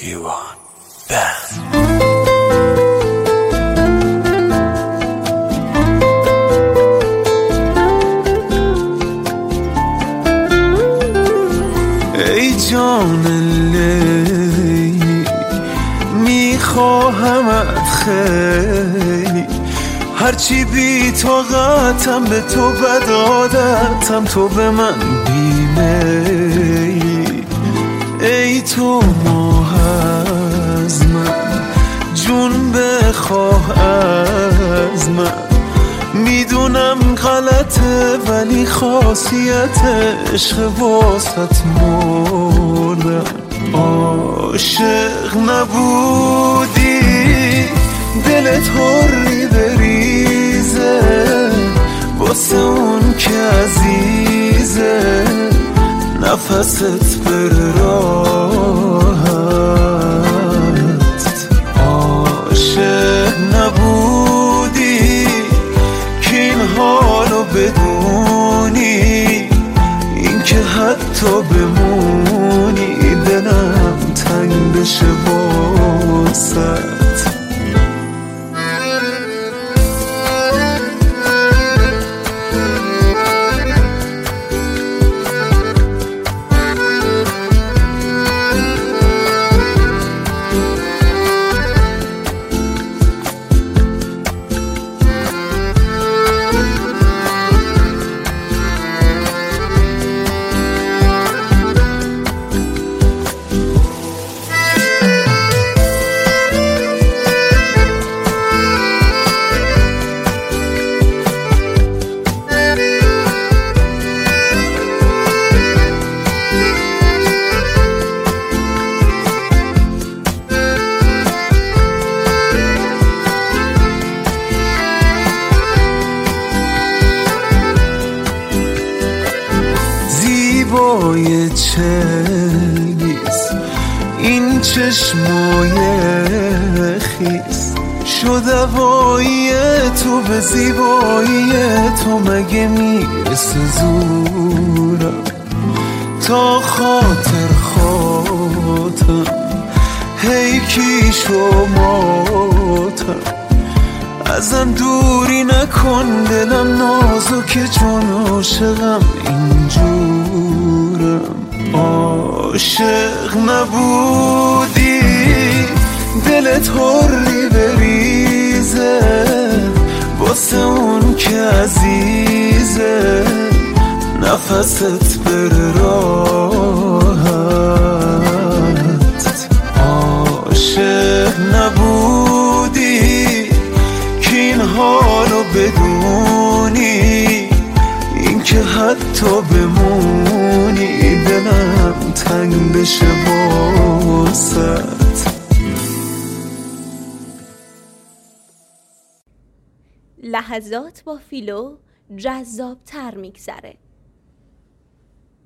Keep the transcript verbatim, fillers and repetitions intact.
You want that? ای جان لیلی میخواهمت خیلی، هرچی بی طاقتم به تو بد عادتم، تو به من بیمیلی. ای تو ماه از من، جون بخواه از من، میدونم غلطه ولی خاصیت عشق واسط مردم. عاشق نبودی دلت حری بریزه، واسه اون که عزیزه نفست بره راحت. عاشق نبودی که این حالو بدونی، این که حتی بمونی دلم تنگ بشه واسط. زیبای چنگیز این چشمای خیز، شد هوایی تو به زیبایی تو، مگه میرسه زورم تا خاطر خاطرم هی کی شماتم. ازم دوری نکن دلم نازکه چون عاشقم اینجورم. عاشق نبودی دلت حری بریزه، واسه اون که عزیزه نفست بره راحت. عاشق نبودی که این حالو بدونی، این که حتی بمونی دلم تنگ بشه واسط. لحظات با فیلو جذاب تر میگذره.